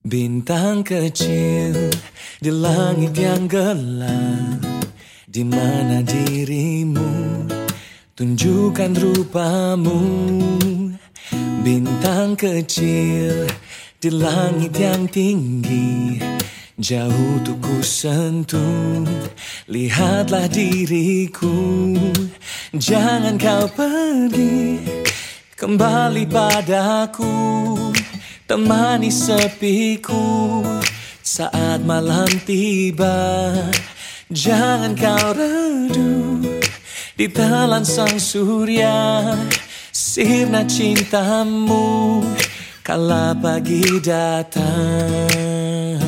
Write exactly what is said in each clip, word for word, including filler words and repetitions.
Bintang kecil di langit yang gelap, di mana dirimu? Tunjukkan rupamu. Bintang kecil di langit yang tinggi, jauh untuk ku sentuh. Lihatlah diriku, jangan kau pergi, kembali padaku. Temani sepiku saat malam tiba. Jangan kau redup di telan sang surya, sirna cintamu kala pagi datang.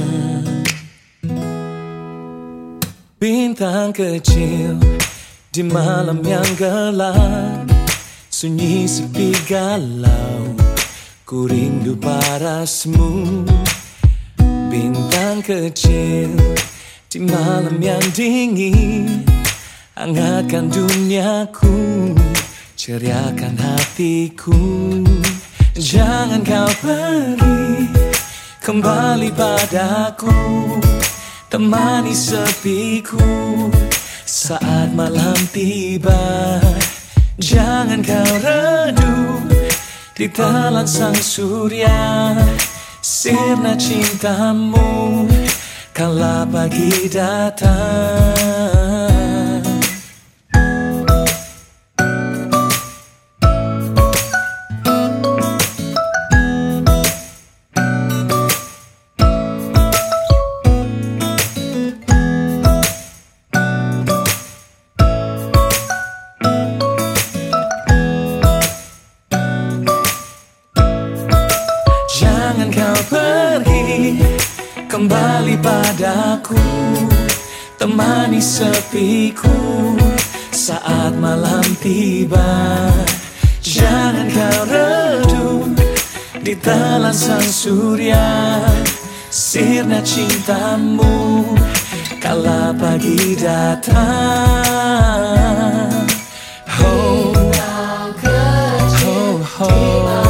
Bintang kecil di malam yang gelap, sunyi sepi galau, ku rindu parasmu. Bintang kecil di malam yang dingin, hangatkan duniaku, ceriakan hatiku. Jangan kau pergi, kembali padaku. Temani sepiku saat malam tiba. Jangan kau redup di telan sang surya, sirna cintamu kala pagi datang. Jangan kau pergi, kembali padaku. Temani sepiku saat malam tiba. Jangan kau redup di telan sang surya, sirna cintamu kala pagi datang. Oh, oh, oh.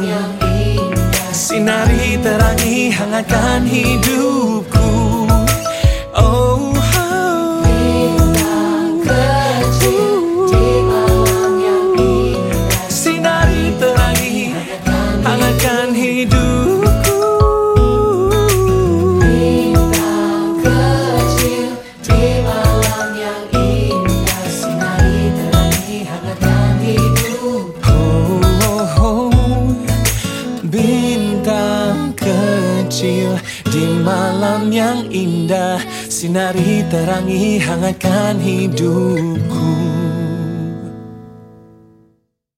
Sinari terangi hangatkan hidupku. Oh, oh. Bintang kecil di malam yang indah, sinari terangi hangatkan hidupku. Bintang kecil di malam yang indah, sinari terangi hangatkan hidupku. Oh, oh, oh. Bintang kecil di malam yang indah, sinari terangi hangatkan hidupku.